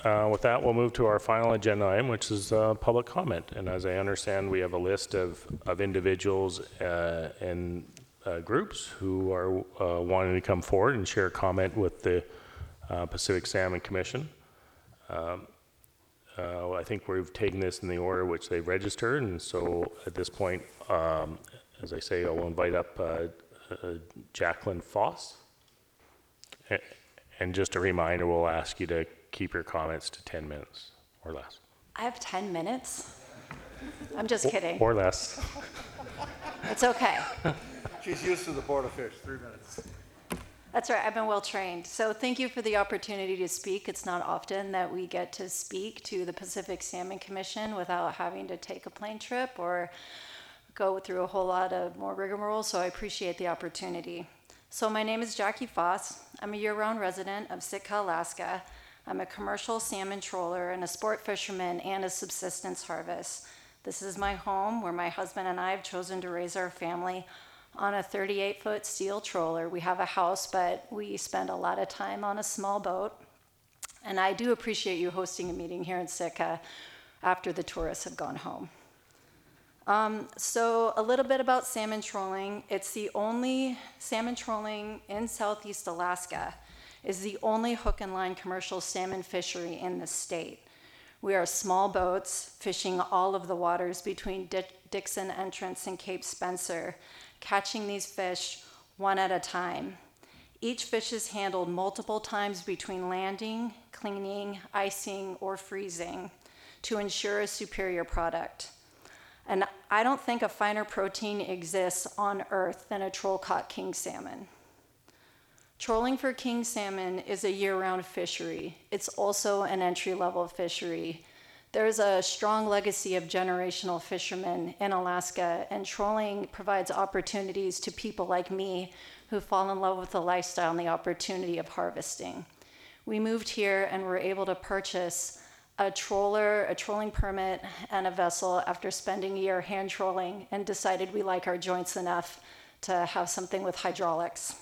With that, we'll move to our final agenda item, which is public comment. And as I understand, we have a list of individuals and groups who are wanting to come forward and share a comment with the Pacific Salmon Commission. I think we've taken this in the order which they've registered, and so at this point, as I say, I'll invite up Jacqueline Foss. And just a reminder, we'll ask you to keep your comments to 10 minutes or less. I have 10 minutes? I'm just kidding. Or less. It's okay. She's used to the Board of Fish, 3 minutes. That's right, I've been well trained. So thank you for the opportunity to speak. It's not often that we get to speak to the Pacific Salmon Commission without having to take a plane trip or go through a whole lot of more rigmarole, so I appreciate the opportunity. So my name is Jackie Foss. I'm a year-round resident of Sitka, Alaska. I'm a commercial salmon trawler and a sport fisherman and a subsistence harvest. This is my home where my husband and I have chosen to raise our family on a 38-foot steel trawler. We have a house, but we spend a lot of time on a small boat. And I do appreciate you hosting a meeting here in Sitka after the tourists have gone home. So a little bit about salmon trolling. It's the only salmon trolling in Southeast Alaska, is the only hook and line commercial salmon fishery in the state. We are small boats fishing all of the waters between Dixon Entrance and Cape Spencer, catching these fish one at a time. Each fish is handled multiple times between landing, cleaning, icing, or freezing to ensure a superior product. And I don't think a finer protein exists on Earth than a troll-caught king salmon. Trolling for king salmon is a year-round fishery. It's also an entry-level fishery. There's a strong legacy of generational fishermen in Alaska, and trolling provides opportunities to people like me who fall in love with the lifestyle and the opportunity of harvesting. We moved here and were able to purchase a trolling permit, and a vessel after spending a year hand trolling, and decided we like our joints enough to have something with hydraulics.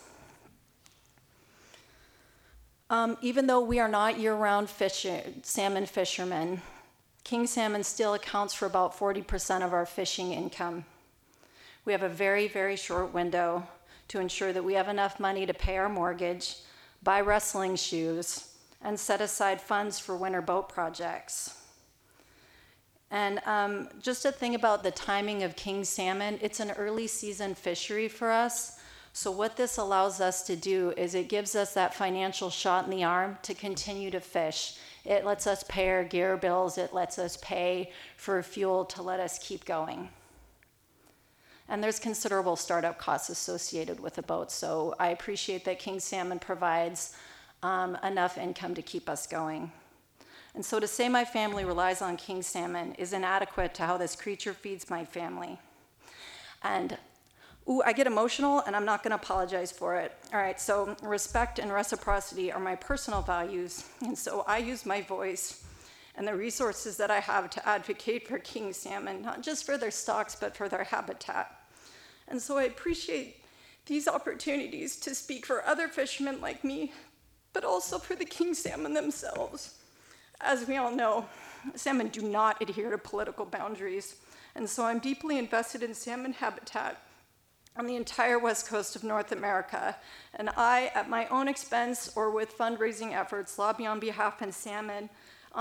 Even though we are not year-round salmon fishermen, king salmon still accounts for about 40% of our fishing income. We have a very, very short window to ensure that we have enough money to pay our mortgage, buy wrestling shoes, and set aside funds for winter boat projects. And just a thing about the timing of king salmon, it's an early season fishery for us. So what this allows us to do is it gives us that financial shot in the arm to continue to fish. It lets us pay our gear bills. It lets us pay for fuel to let us keep going. And there's considerable startup costs associated with a boat. So I appreciate that king salmon provides enough income to keep us going. And so to say my family relies on king salmon is inadequate to how this creature feeds my family. And I get emotional, and I'm not going to apologize for it. All right, so respect and reciprocity are my personal values, and so I use my voice and the resources that I have to advocate for king salmon, not just for their stocks, but for their habitat. And so I appreciate these opportunities to speak for other fishermen like me, but also for the king salmon themselves. As we all know, salmon do not adhere to political boundaries, and so I'm deeply invested in salmon habitat on the entire west coast of North America, and I, at my own expense or with fundraising efforts, lobby on behalf of salmon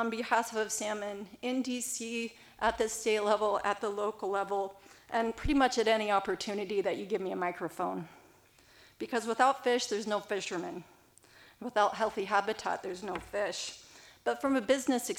in DC, at the state level, at the local level, and pretty much at any opportunity that you give me a microphone. Because without fish, there's no fishermen. Without healthy habitat, there's no fish. But from a business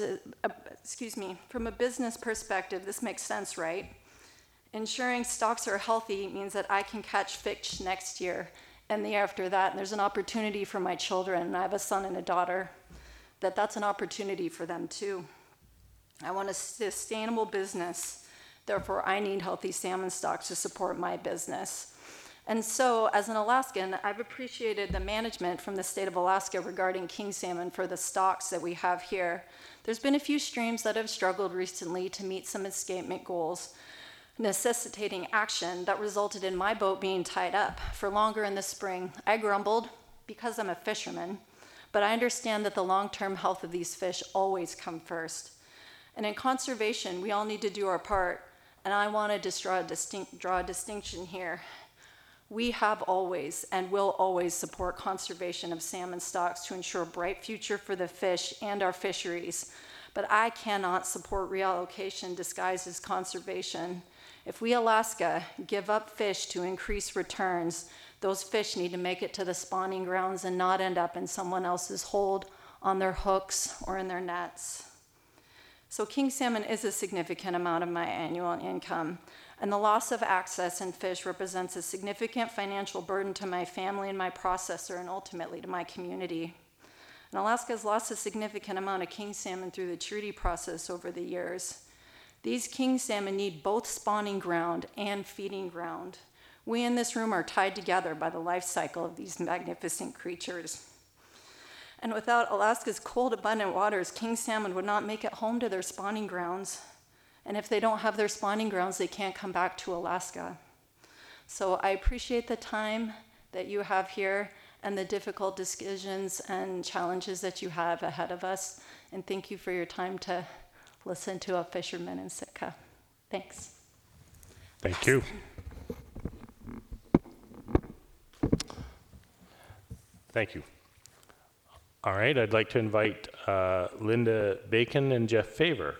perspective, this makes sense, right? Ensuring stocks are healthy means that I can catch fish next year and the year after that, and there's an opportunity for my children, and I have a son and a daughter, that's an opportunity for them too. I want a sustainable business, therefore I need healthy salmon stocks to support my business. And so, as an Alaskan, I've appreciated the management from the state of Alaska regarding king salmon for the stocks that we have here. There's been a few streams that have struggled recently to meet some escapement goals, necessitating action that resulted in my boat being tied up for longer in the spring. I grumbled because I'm a fisherman, But I understand that the long-term health of these fish always come first. And in conservation, we all need to do our part. And I want to just draw a distinction here. We have always and will always support conservation of salmon stocks to ensure a bright future for the fish and our fisheries. But I cannot support reallocation disguised as conservation. If we, Alaska, give up fish to increase returns, those fish need to make it to the spawning grounds and not end up in someone else's hold, on their hooks, or in their nets. So king salmon is a significant amount of my annual income, and the loss of access in fish represents a significant financial burden to my family and my processor, and ultimately to my community. And Alaska has lost a significant amount of king salmon through the treaty process over the years. These king salmon need both spawning ground and feeding ground. We in this room are tied together by the life cycle of these magnificent creatures. And without Alaska's cold, abundant waters, king salmon would not make it home to their spawning grounds. And if they don't have their spawning grounds, they can't come back to Alaska. So I appreciate the time that you have here and the difficult decisions and challenges that you have ahead of us. And thank you for your time to listen to a fisherman in Sitka. Thanks. Thank you. Thank you. All right, I'd like to invite Linda Bacon and Jeff Favor.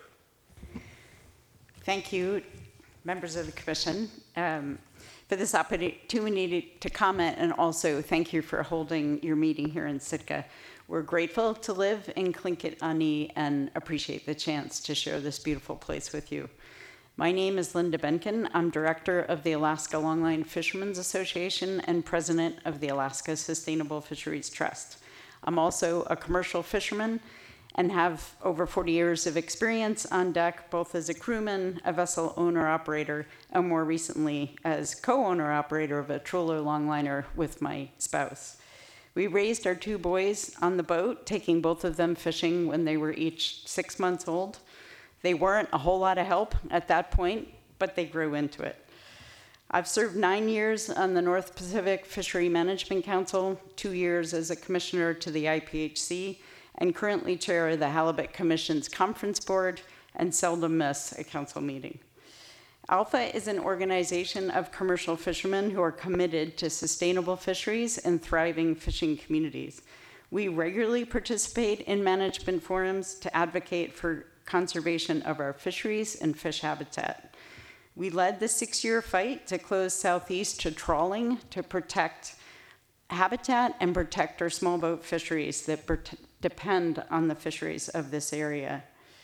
Thank you, members of the commission, for this opportunity to comment, and also thank you for holding your meeting here in Sitka. We're grateful to live in Tlingit and appreciate the chance to share this beautiful place with you. My name is Linda Benkin. I'm director of the Alaska Longline Fishermen's Association and president of the Alaska Sustainable Fisheries Trust. I'm also a commercial fisherman and have over 40 years of experience on deck, both as a crewman, a vessel owner-operator, and more recently as co-owner-operator of a trawler longliner with my spouse. We raised our 2 boys on the boat, taking both of them fishing when they were each 6 months old. They weren't a whole lot of help at that point, but they grew into it. I've served 9 years on the North Pacific Fishery Management Council, 2 years as a commissioner to the IPHC, and currently chair the Halibut Commission's Conference Board and seldom miss a council meeting. ALPHA is an organization of commercial fishermen who are committed to sustainable fisheries and thriving fishing communities. We regularly participate in management forums to advocate for conservation of our fisheries and fish habitat. We led the 6-year fight to close Southeast to trawling to protect habitat and protect our small boat fisheries that depend on the fisheries of this area.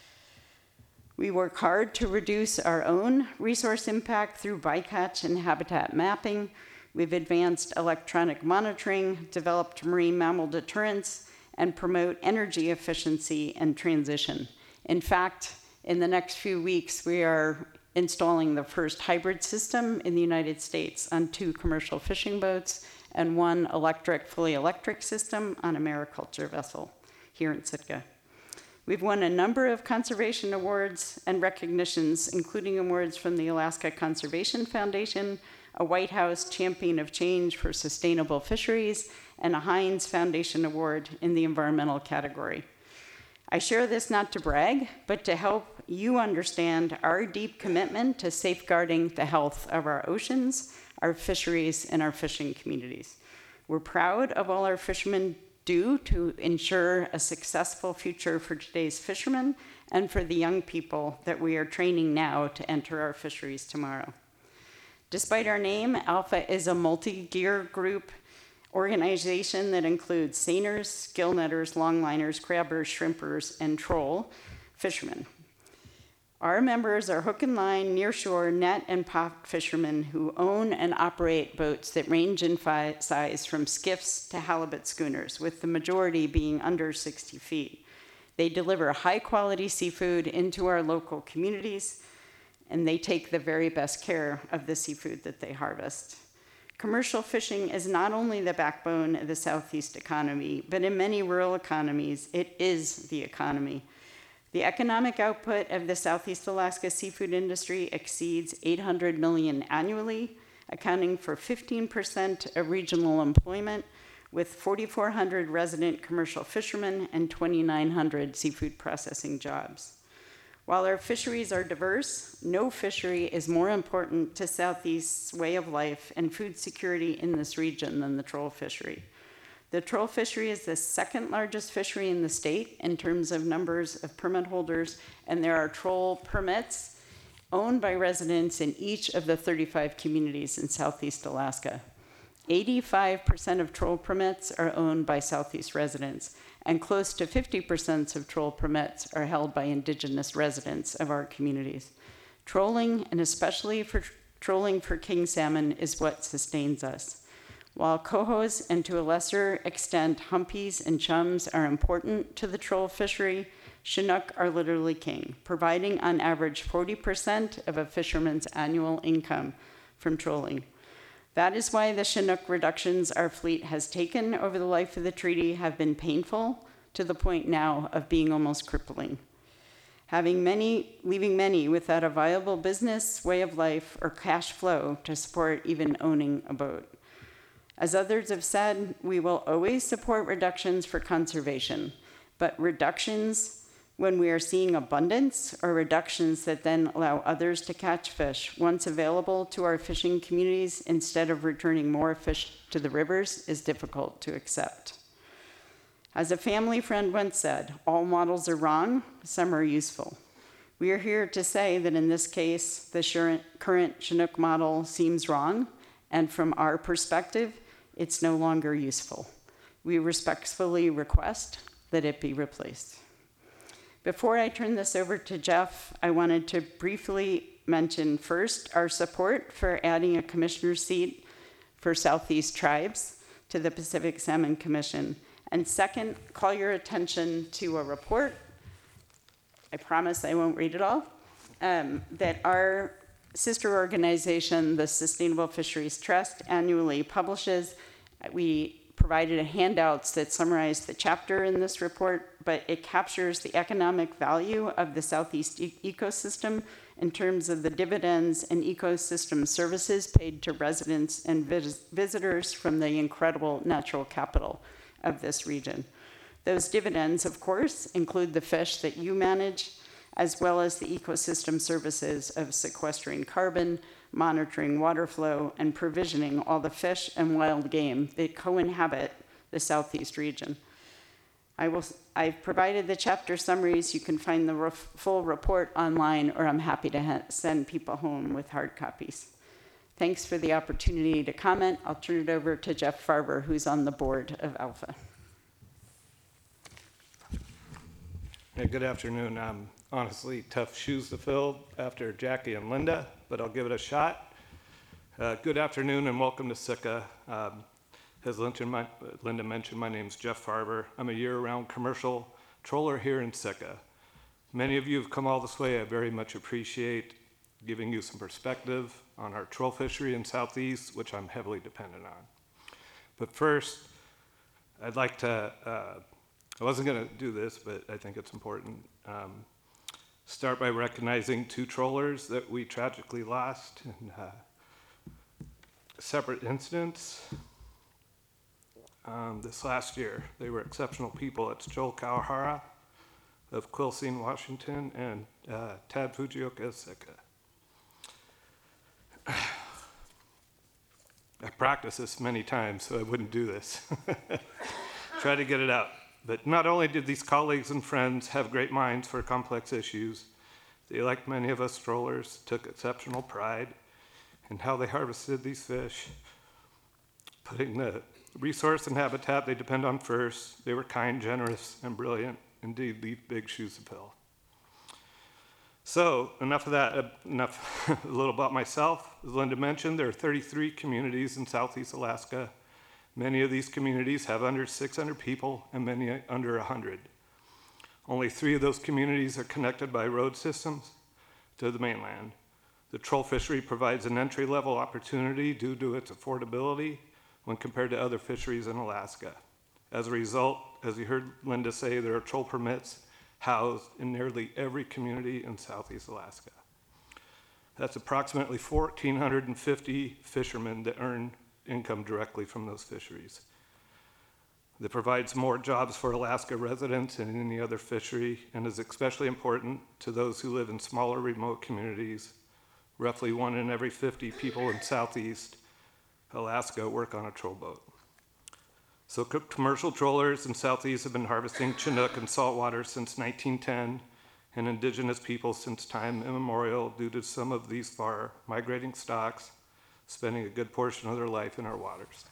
We work hard to reduce our own resource impact through bycatch and habitat mapping. We've advanced electronic monitoring, developed marine mammal deterrence, and promote energy efficiency and transition. In fact, in the next few weeks, we are installing the first hybrid system in the United States on 2 commercial fishing boats and 1 fully electric system on a mariculture vessel here in Sitka. We've won a number of conservation awards and recognitions, including awards from the Alaska Conservation Foundation, a White House Champion of Change for Sustainable Fisheries, and a Heinz Foundation Award in the environmental category. I share this not to brag, but to help you understand our deep commitment to safeguarding the health of our oceans, our fisheries, and our fishing communities. We're proud of all our fishermen do to ensure a successful future for today's fishermen and for the young people that we are training now to enter our fisheries tomorrow. Despite our name, ALPHA is a multi-gear group organization that includes seiners, gill netters, longliners, crabbers, shrimpers, and troll fishermen. Our members are hook and line, nearshore, net, and pop fishermen who own and operate boats that range in size from skiffs to halibut schooners, with the majority being under 60 feet. They deliver high-quality seafood into our local communities, and they take the very best care of the seafood that they harvest. Commercial fishing is not only the backbone of the Southeast economy, but in many rural economies, it is the economy. The economic output of the Southeast Alaska seafood industry exceeds $800 million annually, accounting for 15% of regional employment, with 4,400 resident commercial fishermen and 2,900 seafood processing jobs. While our fisheries are diverse, no fishery is more important to Southeast's way of life and food security in this region than the troll fishery. The troll fishery is the second largest fishery in the state in terms of numbers of permit holders, and there are troll permits owned by residents in each of the 35 communities in Southeast Alaska. 85% of troll permits are owned by Southeast residents, and close to 50% of troll permits are held by Indigenous residents of our communities. Trolling, and especially for trolling for king salmon, is what sustains us. While cohos and to a lesser extent humpies and chums are important to the troll fishery, Chinook are literally king, providing on average 40% of a fisherman's annual income from trolling. That is why the Chinook reductions our fleet has taken over the life of the treaty have been painful, to the point now of being almost crippling. Leaving many without a viable business, way of life, or cash flow to support even owning a boat. As others have said, we will always support reductions for conservation, but reductions when we are seeing abundance, or reductions that then allow others to catch fish once available to our fishing communities instead of returning more fish to the rivers, is difficult to accept. As a family friend once said, all models are wrong, some are useful. We are here to say that in this case, the current Chinook model seems wrong, and from our perspective, it's no longer useful. We respectfully request that it be replaced. Before I turn this over to Jeff, I wanted to briefly mention first our support for adding a commissioner's seat for Southeast tribes to the Pacific Salmon Commission. And second, call your attention to a report, I promise I won't read it all, that our sister organization, the Sustainable Fisheries Trust, annually publishes. We provided handouts that summarize the chapter in this report, but it captures the economic value of the Southeast ecosystem in terms of the dividends and ecosystem services paid to residents and visitors from the incredible natural capital of this region. Those dividends, of course, include the fish that you manage, as well as the ecosystem services of sequestering carbon, monitoring water flow, and provisioning all the fish and wild game that co-inhabit the Southeast region. I've provided the chapter summaries. You can find the full report online, or I'm happy to send people home with hard copies. Thanks for the opportunity to comment. I'll turn it over to Jeff Farber, who's on the board of Alpha. Hey, good afternoon. Honestly, tough shoes to fill after Jackie and Linda, but I'll give it a shot. Good afternoon and welcome to Sitka. As Linda mentioned, my name's Jeff Farber. I'm a year-round commercial troller here in Sitka. Many of you have come all this way. I very much appreciate giving you some perspective on our troll fishery in Southeast, which I'm heavily dependent on. But first, I'd like to, I wasn't going to do this, but I think it's important. Start by recognizing two trollers that we tragically lost in separate incidents this last year. They were exceptional people. It's Joel Kawahara of Quilcene, Washington, and Tad Fujioka of Sitka. I practiced this many times, so I wouldn't do this. Try to get it out. But not only did these colleagues and friends have great minds for complex issues, they, like many of us trollers, took exceptional pride in how they harvested these fish, putting the resource and habitat they depend on first. They were kind, generous, and brilliant. Indeed, leave big shoes to fill. So, enough of that, enough a little about myself. As Linda mentioned, there are 33 communities in Southeast Alaska. Many of these communities have under 600 people and many under 100. Only 3 of those communities are connected by road systems to the mainland. The troll fishery provides an entry-level opportunity due to its affordability when compared to other fisheries in Alaska. As a result, as you heard Linda say, there are troll permits housed in nearly every community in Southeast Alaska. That's approximately 1,450 fishermen that earn income directly from those fisheries. that provides more jobs for Alaska residents than any other fishery and is especially important to those who live in smaller remote communities. Roughly 1 in every 50 people in Southeast Alaska work on a troll boat. So commercial trollers in Southeast have been harvesting Chinook and saltwater since 1910, and indigenous people since time immemorial due to some of these far migrating stocks spending a good portion of their life in our waters.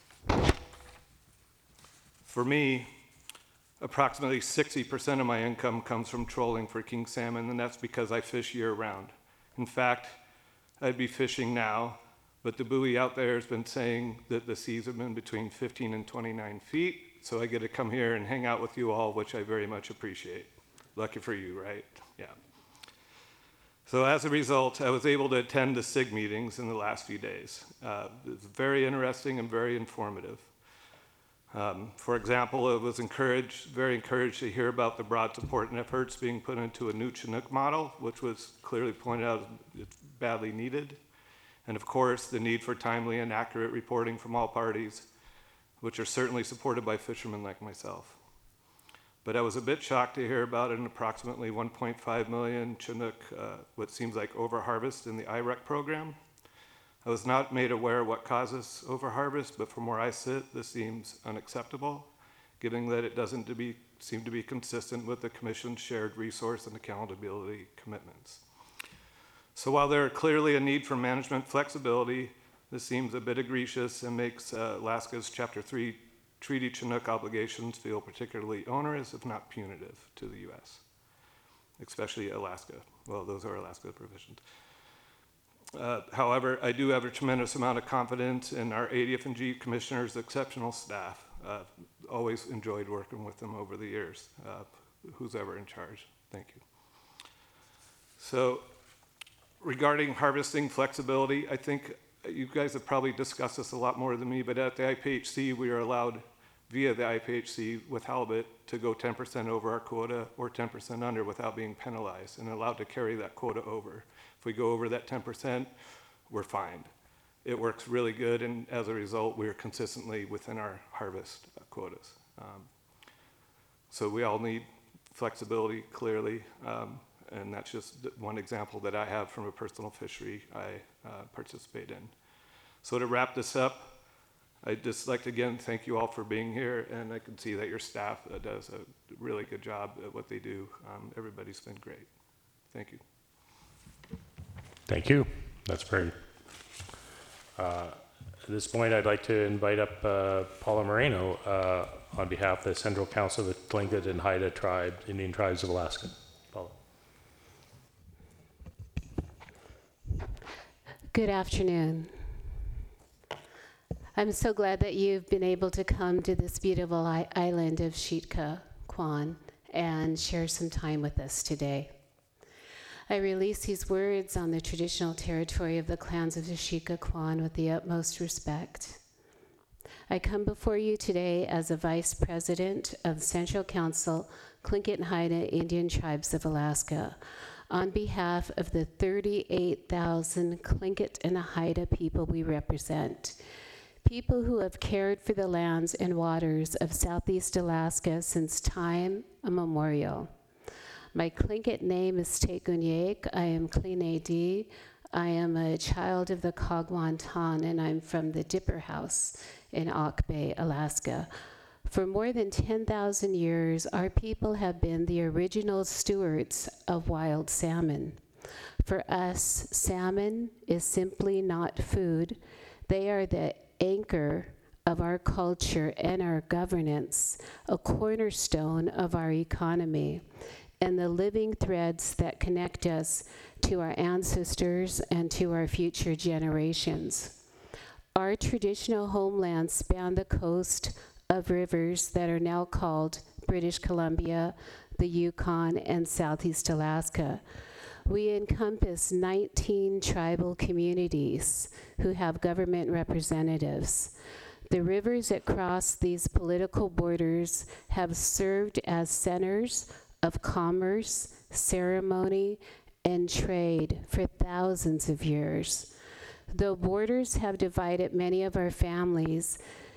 For me, approximately 60% of my income comes from trolling for king salmon, and that's because I fish year-round. In fact, I'd be fishing now, but the buoy out there has been saying that the seas have been between 15 and 29 feet, so I get to come here and hang out with you all, which I very much appreciate. Lucky for you, right? Yeah. So as a result, I was able to attend the SIG meetings in the last few days. It's very interesting and very informative. For example, I was very encouraged to hear about the broad support and efforts being put into a new Chinook model, which was clearly pointed out it's badly needed. And of course, the need for timely and accurate reporting from all parties, which are certainly supported by fishermen like myself. But I was a bit shocked to hear about an approximately 1.5 million Chinook, what seems like overharvest in the IREC program. I was not made aware of what causes overharvest, but from where I sit, this seems unacceptable, given that it doesn't seem to be consistent with the Commission's shared resource and accountability commitments. So while there are clearly a need for management flexibility, this seems a bit egregious and makes Alaska's Chapter 3 treaty Chinook obligations feel particularly onerous, if not punitive, to the U.S., especially Alaska. Well, those are Alaska provisions. However, I do have a tremendous amount of confidence in our ADF&G commissioners' exceptional staff. Always enjoyed working with them over the years, who's ever in charge. Thank you. So regarding harvesting flexibility, I think you guys have probably discussed this a lot more than me, but at the IPHC, we are allowed via the IPHC with halibut to go 10% over our quota or 10% under without being penalized and allowed to carry that quota over. If we go over that 10%, we're fined. It works really good, and as a result, we are consistently within our harvest quotas. So we all need flexibility, clearly, and that's just one example that I have from a personal fishery I participate in. So to wrap this up, I'd just like to again thank you all for being here, and I can see that your staff does a really good job at what they do. Everybody's been great. Thank you. Thank you. That's great. At this point, I'd like to invite up Paula Moreno on behalf of the Central Council of the Tlingit and Haida Tribe, Indian Tribes of Alaska. Paula. Good afternoon. I'm so glad that you've been able to come to this beautiful island of Sitka, Kwan, and share some time with us today. I release these words on the traditional territory of the clans of the Sitka Kwan with the utmost respect. I come before you today as a Vice President of Central Council, Tlingit and Haida Indian Tribes of Alaska, on behalf of the 38,000 Tlingit and Haida people we represent, people who have cared for the lands and waters of Southeast Alaska since time immemorial. My Tlingit name is Tekunyek. I am Kline D. I am a child of the Kagwantan, and I'm from the Dipper House in Auk Bay, Alaska. For more than 10,000 years, our people have been the original stewards of wild salmon. For us, salmon is simply not food. They are the anchor of our culture and our governance, a cornerstone of our economy, and the living threads that connect us to our ancestors and to our future generations. Our traditional homelands span the coast of rivers that are now called British Columbia, the Yukon, and Southeast Alaska. We encompass 19 tribal communities who have government representatives. The rivers that cross these political borders have served as centers of commerce, ceremony, and trade for thousands of years. Though borders have divided many of our families,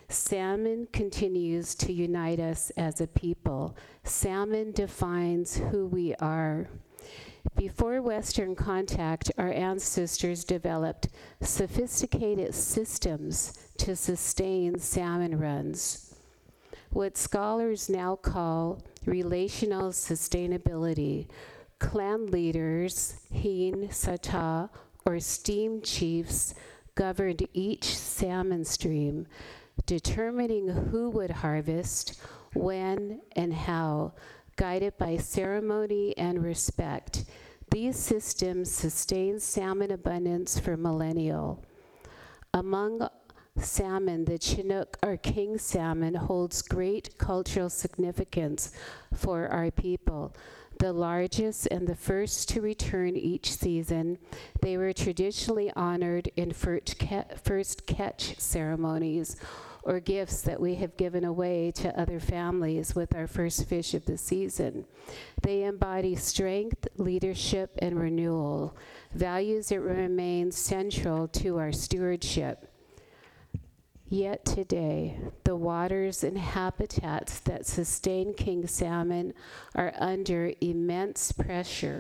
Salmon continues to unite us as a people. Salmon defines who we are. Before Western contact, our ancestors developed sophisticated systems to sustain salmon runs. What scholars now call relational sustainability. Clan leaders, Heen, Sata, or steam chiefs governed each salmon stream, determining who would harvest, when, and how, guided by ceremony and respect. These systems sustained salmon abundance for millennia. Among salmon, the Chinook, or king salmon, holds great cultural significance for our people. The largest and the first to return each season, they were traditionally honored in first catch ceremonies, or gifts that we have given away to other families with our first fish of the season. They embody strength, leadership, and renewal, values that remain central to our stewardship. Yet today, the waters and habitats that sustain king salmon are under immense pressure.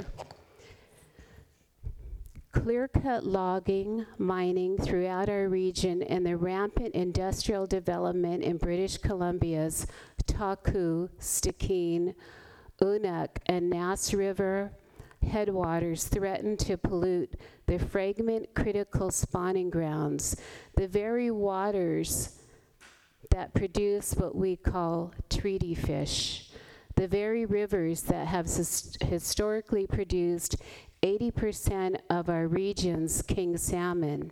Clear-cut logging, mining throughout our region, and the rampant industrial development in British Columbia's Taku, Stikine, Unak, and Nass River headwaters threaten to pollute the fragment critical spawning grounds, the very waters that produce what we call treaty fish, the very rivers that have historically produced 80% of our region's king salmon.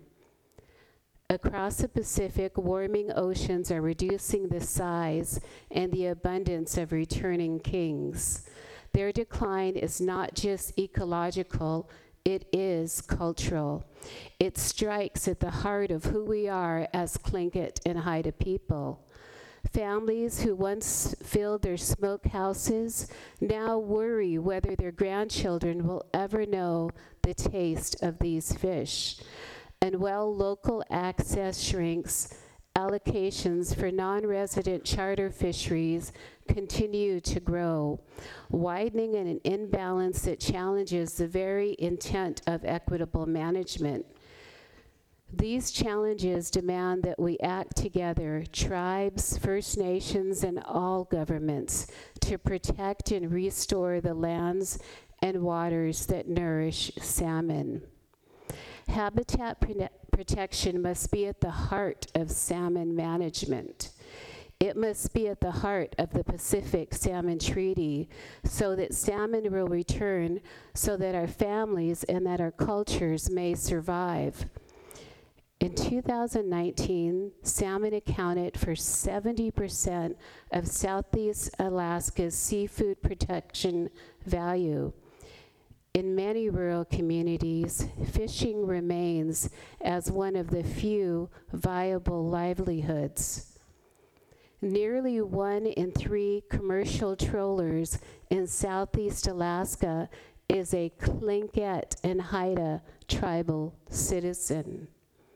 Across the Pacific, warming oceans are reducing the size and the abundance of returning kings. Their decline is not just ecological, it is cultural. It strikes at the heart of who we are as Tlingit and Haida people. Families who once filled their smokehouses now worry whether their grandchildren will ever know the taste of these fish. And while local access shrinks, allocations for non-resident charter fisheries continue to grow, widening an imbalance that challenges the very intent of equitable management. These challenges demand that we act together, tribes, First Nations, and all governments, to protect and restore the lands and waters that nourish salmon. Habitat protection must be at the heart of salmon management. It must be at the heart of the Pacific Salmon Treaty so that salmon will return, so that our families and that our cultures may survive. In 2019, salmon accounted for 70% of Southeast Alaska's seafood protection value. In many rural communities, fishing remains as one of the few viable livelihoods. Nearly 1 in 3 commercial trawlers in Southeast Alaska is a Tlingit and Haida tribal citizen.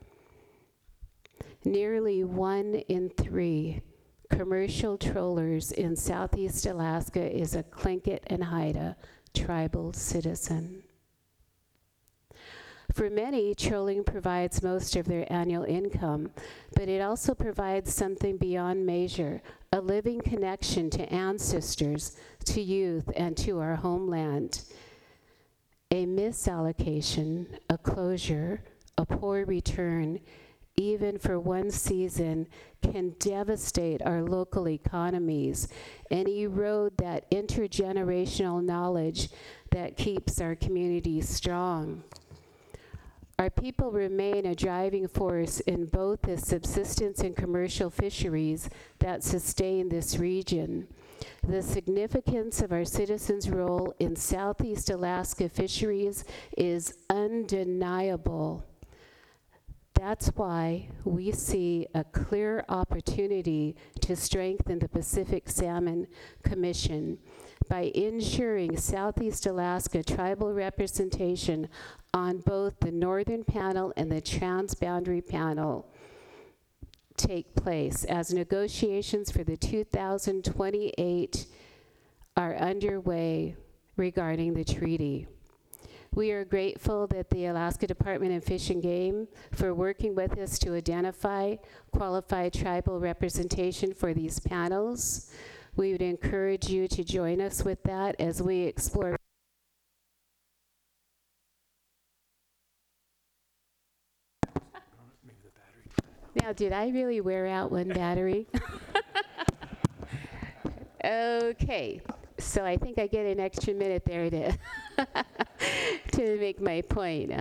Nearly 1 in 3 commercial trawlers in Southeast Alaska is a Tlingit and Haida tribal citizen. For many, trolling provides most of their annual income, but it also provides something beyond measure, a living connection to ancestors, to youth, and to our homeland. A misallocation, a closure, a poor return, even for one season, can devastate our local economies and erode that intergenerational knowledge that keeps our communities strong. Our people remain a driving force in both the subsistence and commercial fisheries that sustain this region. The significance of our citizens' role in Southeast Alaska fisheries is undeniable. That's why we see a clear opportunity to strengthen the Pacific Salmon Commission by ensuring Southeast Alaska tribal representation on both the Northern Panel and the Transboundary Panel. take place as negotiations for the 2028 are underway regarding the treaty. We are grateful that the Alaska Department of Fish and Game for working with us to identify qualified tribal representation for these panels. We would encourage you to join us with that as we explore. Now, did I really wear out one battery? Okay, so I think I get an extra minute there to to make my point.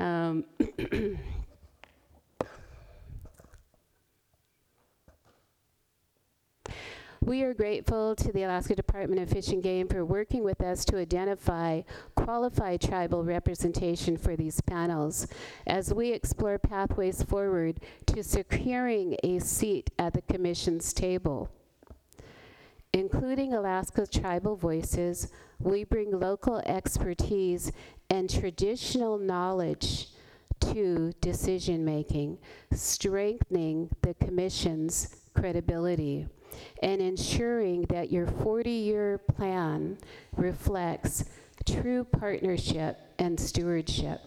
We are grateful to the Alaska Department of Fish and Game for working with us to identify qualified tribal representation for these panels as we explore pathways forward to securing a seat at the Commission's table. Including Alaska's tribal voices, we bring local expertise and traditional knowledge to decision-making, strengthening the Commission's credibility and ensuring that your 40-year plan reflects true partnership and stewardship.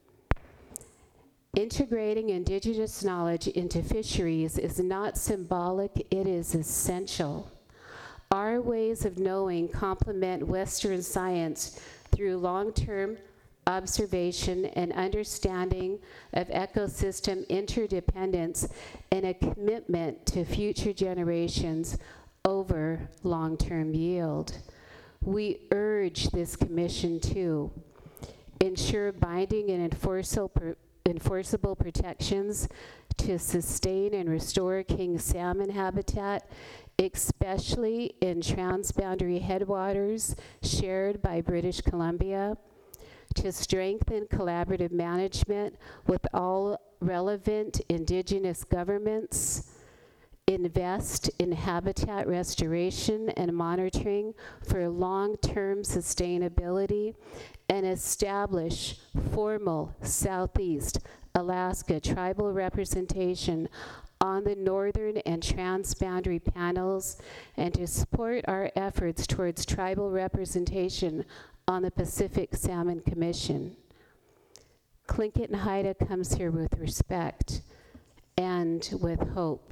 Integrating Indigenous knowledge into fisheries is not symbolic, it is essential. Our ways of knowing complement Western science through long-term observation and understanding of ecosystem interdependence and a commitment to future generations over long-term yield. We urge this commission to ensure binding and enforceable protections to sustain and restore king salmon habitat, especially in transboundary headwaters shared by British Columbia, to strengthen collaborative management with all relevant Indigenous governments, invest in habitat restoration and monitoring for long-term sustainability, and establish formal Southeast Alaska tribal representation on the northern and transboundary panels, and to support our efforts towards tribal representation on the Pacific Salmon Commission. Tlingit and Haida comes here with respect and with hope.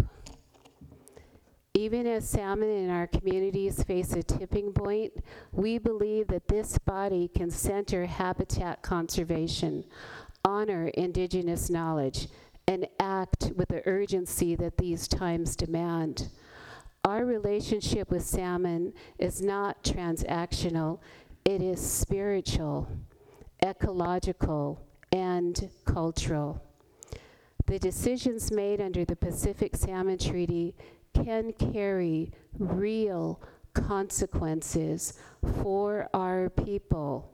Even as salmon in our communities face a tipping point, we believe that this body can center habitat conservation, honor Indigenous knowledge, and act with the urgency that these times demand. Our relationship with salmon is not transactional, it is spiritual, ecological, and cultural. The decisions made under the Pacific Salmon Treaty can carry real consequences for our people.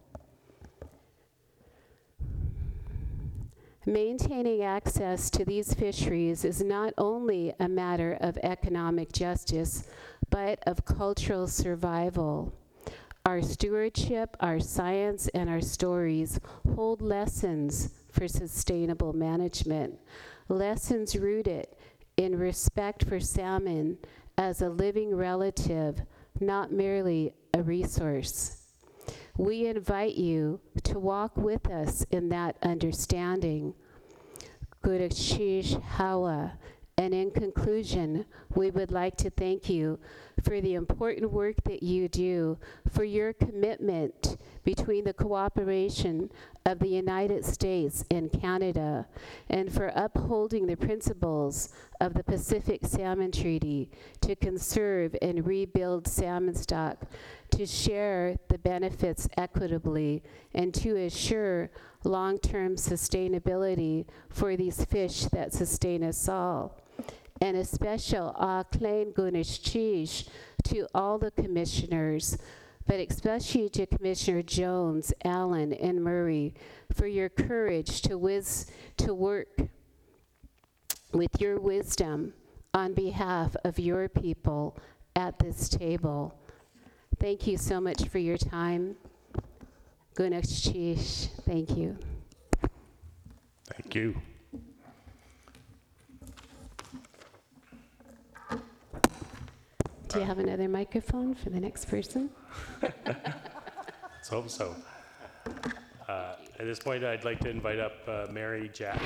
Maintaining access to these fisheries is not only a matter of economic justice, but of cultural survival. Our stewardship, our science, and our stories hold lessons for sustainable management, lessons rooted in respect for salmon as a living relative, not merely a resource. We invite you to walk with us in that understanding. Gurashish Hawa. And in conclusion, we would like to thank you for the important work that you do, for your commitment between the cooperation of the United States and Canada, and for upholding the principles of the Pacific Salmon Treaty to conserve and rebuild salmon stock, to share the benefits equitably, and to assure long-term sustainability for these fish that sustain us all. And a special Klein Gunishchish to all the commissioners, but especially to Commissioner Jones, Allen, and Murray for your courage to work with your wisdom on behalf of your people at this table. Thank you so much for your time. Gunishchish, thank you. Thank you. Do you have another microphone for the next person? Let's hope so. At this point, I'd like to invite up Mary Jack.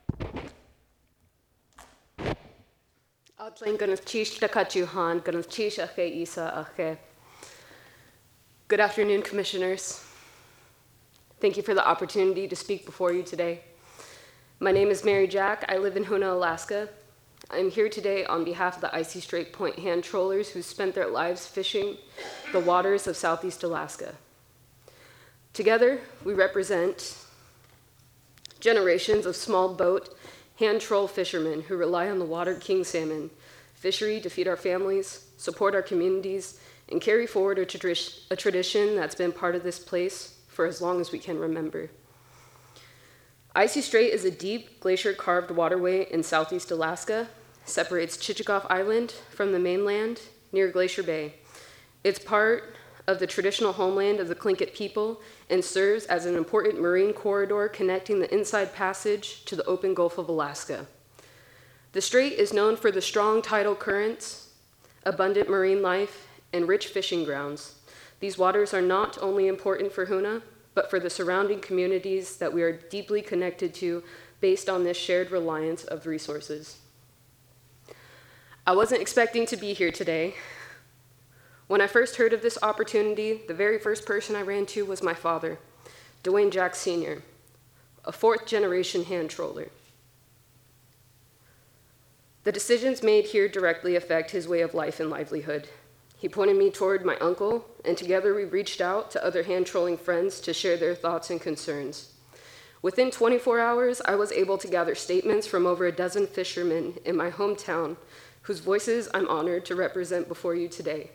Adlain gannach tíis le cadúhan, gannach tíis a ché isa a ché. Good afternoon, Commissioners. Thank you for the opportunity to speak before you today. My name is Mary Jack. I live in Hoonah, Alaska. I'm here today on behalf of the Icy Strait Point hand trollers who spent their lives fishing the waters of Southeast Alaska. Together, we represent generations of small boat hand troll fishermen who rely on the water king salmon fishery to feed our families, support our communities, and carry forward a tradition that's been part of this place for as long as we can remember. Icy Strait is a deep glacier-carved waterway in Southeast Alaska, separates Chichagof Island from the mainland near Glacier Bay. It's part of the traditional homeland of the Tlingit people and serves as an important marine corridor connecting the Inside Passage to the open Gulf of Alaska. The strait is known for the strong tidal currents, abundant marine life, and rich fishing grounds. These waters are not only important for Hoonah, but for the surrounding communities that we are deeply connected to based on this shared reliance of resources. I wasn't expecting to be here today. When I first heard of this opportunity, the very first person I ran to was my father, Dwayne Jack Sr., a fourth-generation hand troller. The decisions made here directly affect his way of life and livelihood. He pointed me toward my uncle, and together we reached out to other hand trolling friends to share their thoughts and concerns. Within 24 hours, I was able to gather statements from over a dozen fishermen in my hometown, whose voices I'm honored to represent before you today.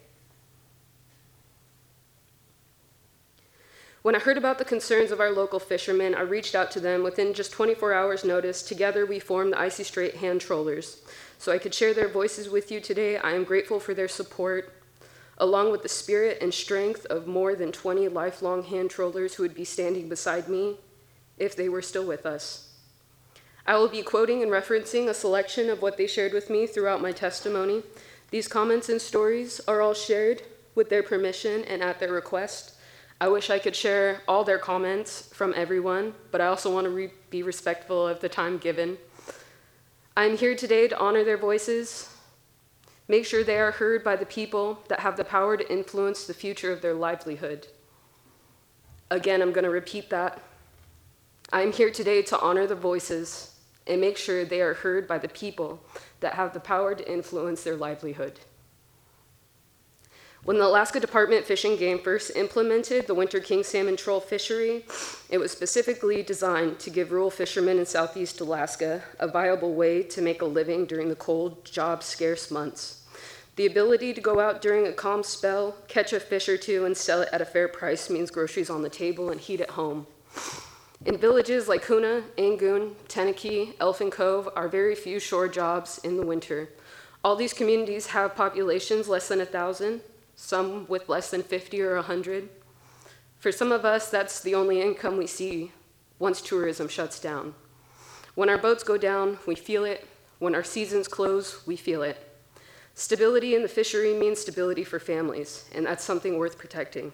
When I heard about the concerns of our local fishermen, I reached out to them. Within just 24 hours' notice, together we formed the Icy Strait Hand Trollers. So I could share their voices with you today. I am grateful for their support, along with the spirit and strength of more than 20 lifelong hand trollers who would be standing beside me if they were still with us. I will be quoting and referencing a selection of what they shared with me throughout my testimony. These comments and stories are all shared with their permission and at their request. I wish I could share all their comments from everyone, but I also want to be respectful of the time given. I'm here today to honor their voices, make sure they are heard by the people that have the power to influence the future of their livelihood. Again, I'm going to repeat that. I'm here today to honor the voices and make sure they are heard by the people that have the power to influence their livelihood. When the Alaska Department of Fish and Game first implemented the winter king salmon troll fishery, it was specifically designed to give rural fishermen in Southeast Alaska a viable way to make a living during the cold, job-scarce months. The ability to go out during a calm spell, catch a fish or two, and sell it at a fair price means groceries on the table and heat at home. In villages like Hoonah, Angoon, Tenakee, Elfin Cove are very few shore jobs in the winter. All these communities have populations less than 1,000, some with less than 50 or 100. For some of us, that's the only income we see once tourism shuts down. When our boats go down, we feel it. When our seasons close, we feel it. Stability in the fishery means stability for families, and that's something worth protecting.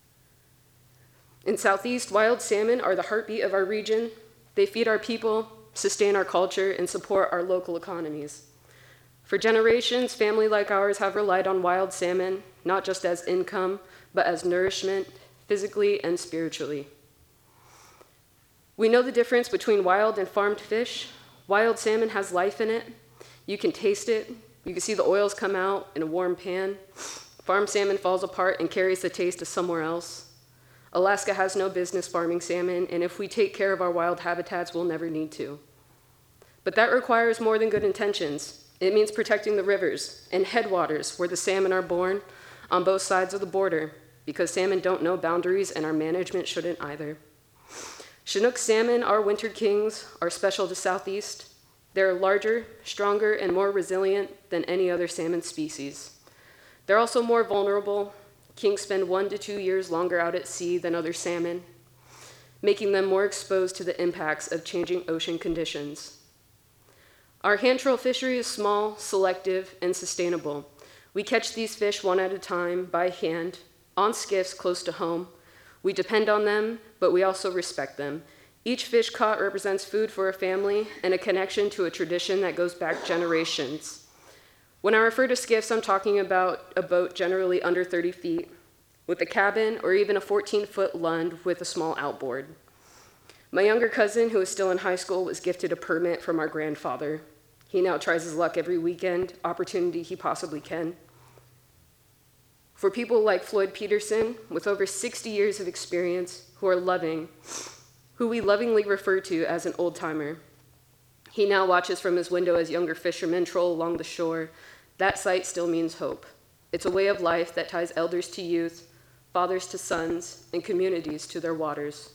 In Southeast, wild salmon are the heartbeat of our region. They feed our people, sustain our culture, and support our local economies. For generations, families like ours have relied on wild salmon, not just as income, but as nourishment, physically and spiritually. We know the difference between wild and farmed fish. Wild salmon has life in it. You can taste it. You can see the oils come out in a warm pan. Farmed salmon falls apart and carries the taste to somewhere else. Alaska has no business farming salmon, and if we take care of our wild habitats, we'll never need to. But that requires more than good intentions. It means protecting the rivers and headwaters where the salmon are born on both sides of the border, because salmon don't know boundaries and our management shouldn't either. Chinook salmon, our winter kings, are special to Southeast. They're larger, stronger, and more resilient than any other salmon species. They're also more vulnerable. Kings spend 1 to 2 years longer out at sea than other salmon, making them more exposed to the impacts of changing ocean conditions. Our hand troll fishery is small, selective, and sustainable. We catch these fish one at a time, by hand, on skiffs close to home. We depend on them, but we also respect them. Each fish caught represents food for a family and a connection to a tradition that goes back generations. When I refer to skiffs, I'm talking about a boat generally under 30 feet, with a cabin or even a 14-foot lund with a small outboard. My younger cousin, who is still in high school, was gifted a permit from our grandfather. He now tries his luck every weekend, opportunity he possibly can. For people like Floyd Peterson, with over 60 years of experience, who we lovingly refer to as an old-timer. He now watches from his window as younger fishermen troll along the shore. That sight still means hope. It's a way of life that ties elders to youth, fathers to sons, and communities to their waters.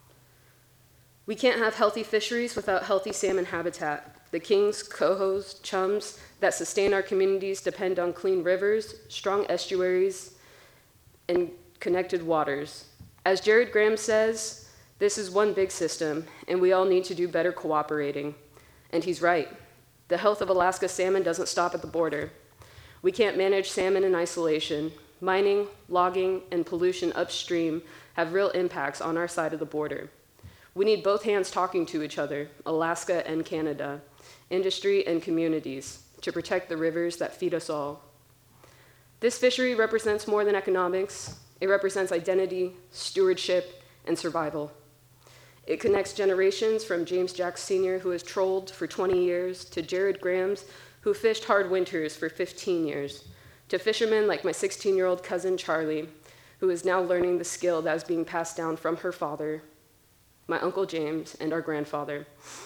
We can't have healthy fisheries without healthy salmon habitat. The kings, cohos, chums that sustain our communities depend on clean rivers, strong estuaries, and connected waters. As Jared Graham says, this is one big system, and we all need to do better cooperating. And he's right. The health of Alaska salmon doesn't stop at the border. We can't manage salmon in isolation. Mining, logging, and pollution upstream have real impacts on our side of the border. We need both hands talking to each other, Alaska and Canada, industry and communities, to protect the rivers that feed us all. This fishery represents more than economics. It represents identity, stewardship, and survival. It connects generations from James Jack Sr., who has trolled for 20 years, to Jared Grahams, who fished hard winters for 15 years, to fishermen like my 16-year-old cousin Charlie, who is now learning the skill that is being passed down from her father, my Uncle James, and our grandfather.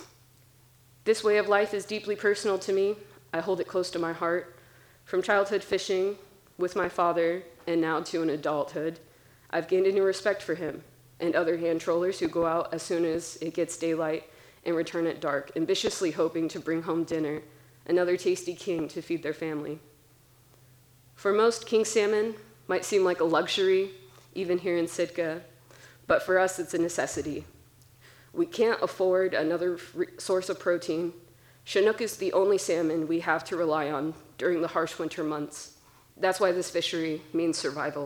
This way of life is deeply personal to me. I hold it close to my heart. From childhood fishing with my father and now to an adulthood, I've gained a new respect for him and other hand trollers who go out as soon as it gets daylight and return at dark, ambitiously hoping to bring home dinner, another tasty king to feed their family. For most, king salmon might seem like a luxury, even here in Sitka, but for us, it's a necessity. We can't afford another source of protein. Chinook is the only salmon we have to rely on during the harsh winter months. That's why this fishery means survival.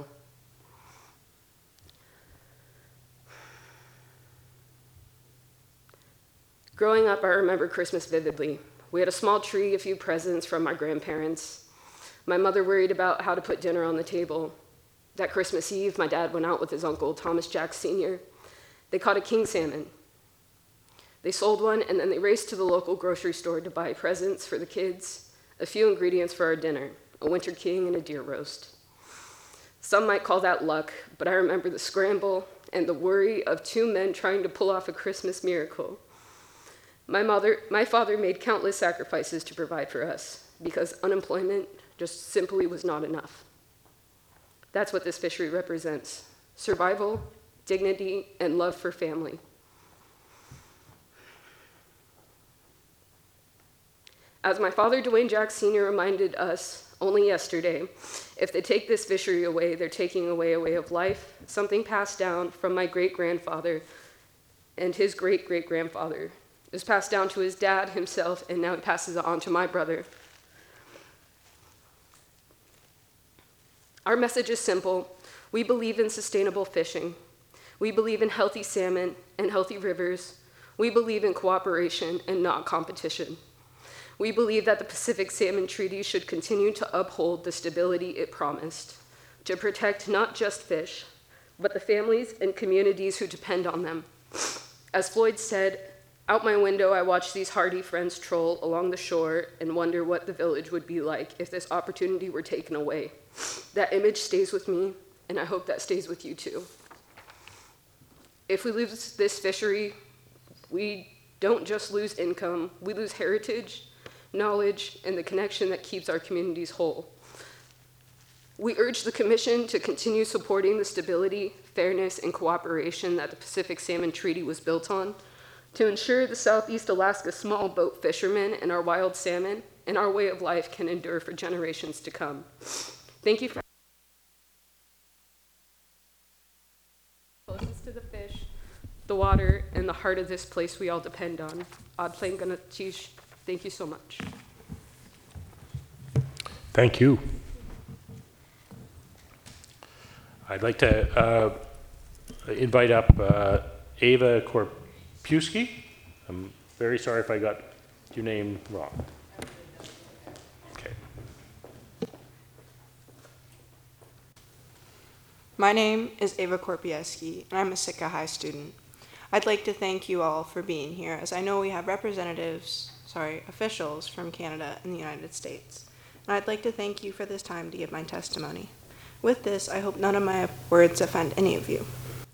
Growing up, I remember Christmas vividly. We had a small tree, a few presents from my grandparents. My mother worried about how to put dinner on the table. That Christmas Eve, my dad went out with his uncle, Thomas Jack Sr. They caught a king salmon. They sold one, and then they raced to the local grocery store to buy presents for the kids, a few ingredients for our dinner, a winter king and a deer roast. Some might call that luck, but I remember the scramble and the worry of two men trying to pull off a Christmas miracle. My father made countless sacrifices to provide for us because unemployment just simply was not enough. That's what this fishery represents: survival, dignity, and love for family. As my father, Dwayne Jack Sr., reminded us only yesterday, if they take this fishery away, they're taking away a way of life, something passed down from my great-grandfather and his great-great-grandfather. It was passed down to his dad himself, and now it passes it on to my brother. Our message is simple. We believe in sustainable fishing. We believe in healthy salmon and healthy rivers. We believe in cooperation and not competition. We believe that the Pacific Salmon Treaty should continue to uphold the stability it promised, to protect not just fish, but the families and communities who depend on them. As Floyd said, out my window, I watch these hardy friends troll along the shore and wonder what the village would be like if this opportunity were taken away. That image stays with me, and I hope that stays with you too. If we lose this fishery, we don't just lose income, we lose heritage, knowledge, and the connection that keeps our communities whole. We urge the Commission to continue supporting the stability, fairness, and cooperation that the Pacific Salmon Treaty was built on, to ensure the Southeast Alaska small boat fishermen and our wild salmon and our way of life can endure for generations to come. Thank you for closest to the fish, the water, and the heart of this place we all depend on. Adplain Ganatish, thank you so much. Thank you. I'd like to invite up Ava Korpiewski. I'm very sorry if I got your name wrong. Okay. My name is Ava Korpieski, and I'm a Sitka High student. I'd like to thank you all for being here, as I know we have officials from Canada and the United States. And I'd like to thank you for this time to give my testimony. With this, I hope none of my words offend any of you.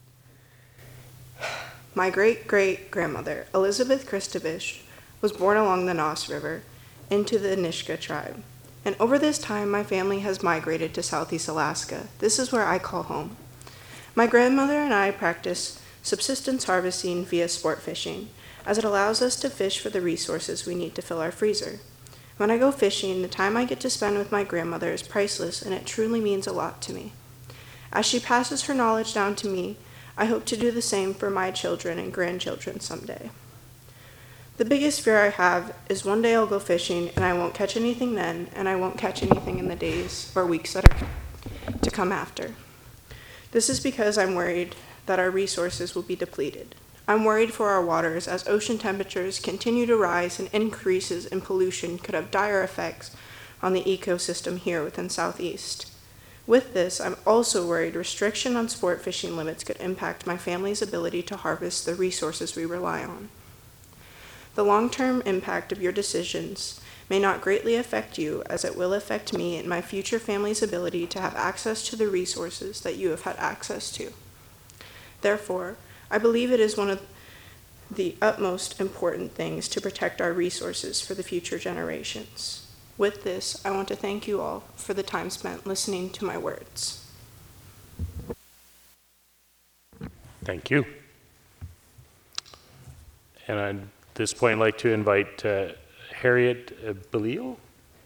My great-great-grandmother, Elizabeth Christovich, was born along the Nass River into the Nisga'a tribe. And over this time, my family has migrated to Southeast Alaska. This is where I call home. My grandmother and I practice subsistence harvesting via sport fishing, as it allows us to fish for the resources we need to fill our freezer. When I go fishing, the time I get to spend with my grandmother is priceless, and it truly means a lot to me. As she passes her knowledge down to me, I hope to do the same for my children and grandchildren someday. The biggest fear I have is one day I'll go fishing and I won't catch anything then, and I won't catch anything in the days or weeks that are to come after. This is because I'm worried that our resources will be depleted. I'm worried for our waters, as ocean temperatures continue to rise and increases in pollution could have dire effects on the ecosystem here within Southeast. With this, I'm also worried restriction on sport fishing limits could impact my family's ability to harvest the resources we rely on. The long-term impact of your decisions may not greatly affect you, as it will affect me and my future family's ability to have access to the resources that you have had access to. Therefore, I believe it is one of the utmost important things to protect our resources for the future generations. With this, I want to thank you all for the time spent listening to my words. Thank you. And at this point, I'd like to invite Harriet Belil.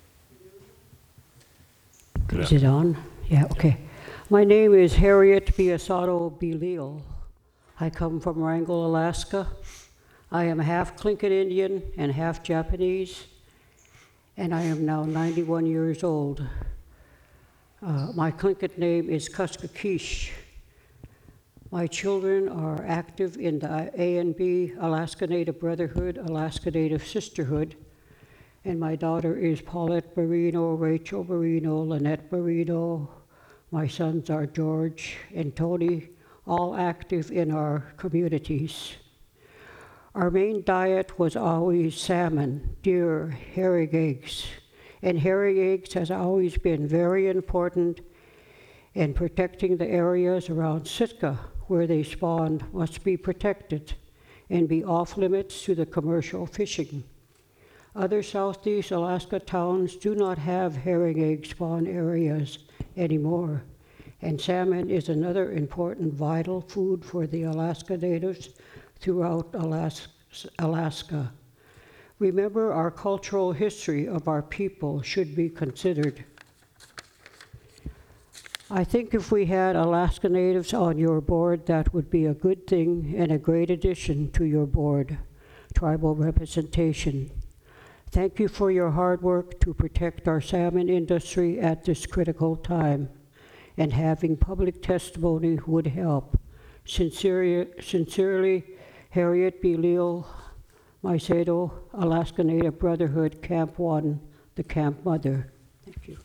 Is it on? Yeah, okay. My name is Harriet Biasato Belil. I come from Wrangell, Alaska. I am half Tlingit Indian and half Japanese, and I am now 91 years old. My Tlingit name is Kuskakish. My children are active in the A&B, Alaska Native Brotherhood, Alaska Native Sisterhood, and my daughter is Paulette Barino, Rachel Barino, Lynette Barino. My sons are George and Tony, all active in our communities. Our main diet was always salmon, deer, herring eggs, and herring eggs has always been very important in protecting the areas around Sitka where they spawned must be protected and be off limits to the commercial fishing. Other Southeast Alaska towns do not have herring egg spawn areas anymore, and salmon is another important vital food for the Alaska Natives throughout Alaska. Remember, our cultural history of our people should be considered. I think if we had Alaska Natives on your board, that would be a good thing and a great addition to your board, tribal representation. Thank you for your hard work to protect our salmon industry at this critical time, and having public testimony would help. Sincerely, Harriet Belil, Maicedo, Alaska Native Brotherhood, Camp 1, the Camp Mother. Thank you.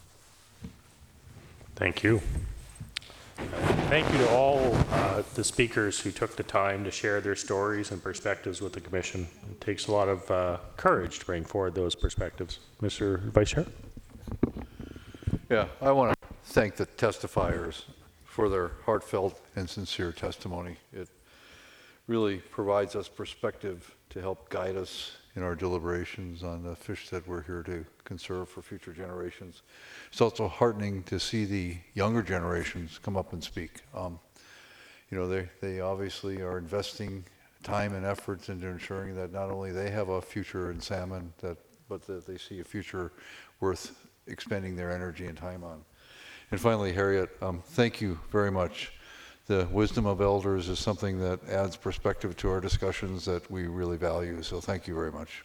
Thank you. Thank you to all the speakers who took the time to share their stories and perspectives with the Commission. It takes a lot of courage to bring forward those perspectives. Mr. Vice Chair? Yeah, I want to thank the testifiers for their heartfelt and sincere testimony. It really provides us perspective to help guide us in our deliberations on the fish that we're here to conserve for future generations. It's also heartening to see the younger generations come up and speak. You know, they obviously are investing time and efforts into ensuring that not only they have a future in salmon, but that they see a future worth expending their energy and time on. And finally, Harriet, thank you very much. The wisdom of elders is something that adds perspective to our discussions that we really value, so thank you very much.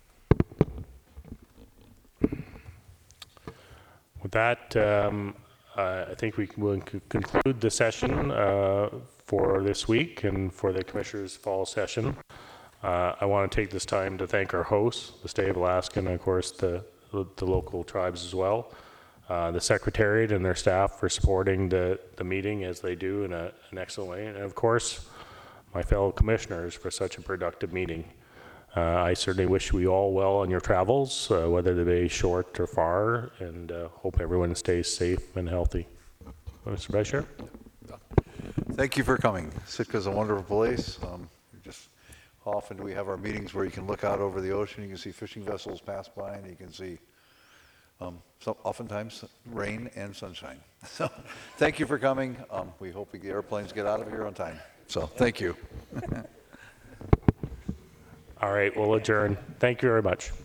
With that, I think we will conclude the session for this week and for the Commissioners' fall session. I want to take this time to thank our hosts, the state of Alaska, and of course the local tribes as well, the Secretariat and their staff for supporting the meeting as they do in an excellent way, and of course my fellow commissioners for such a productive meeting. I certainly wish you all well on your travels, whether they be short or far, and hope everyone stays safe and healthy. Mr. Vice Chair? Thank you for coming. Sitka's a wonderful place. Just how often do we have our meetings where you can look out over the ocean, you can see fishing vessels pass by, and you can see so oftentimes rain and sunshine. So thank you for coming. We hope the airplanes get out of here on time. So thank you. All right, we'll adjourn. Thank you very much.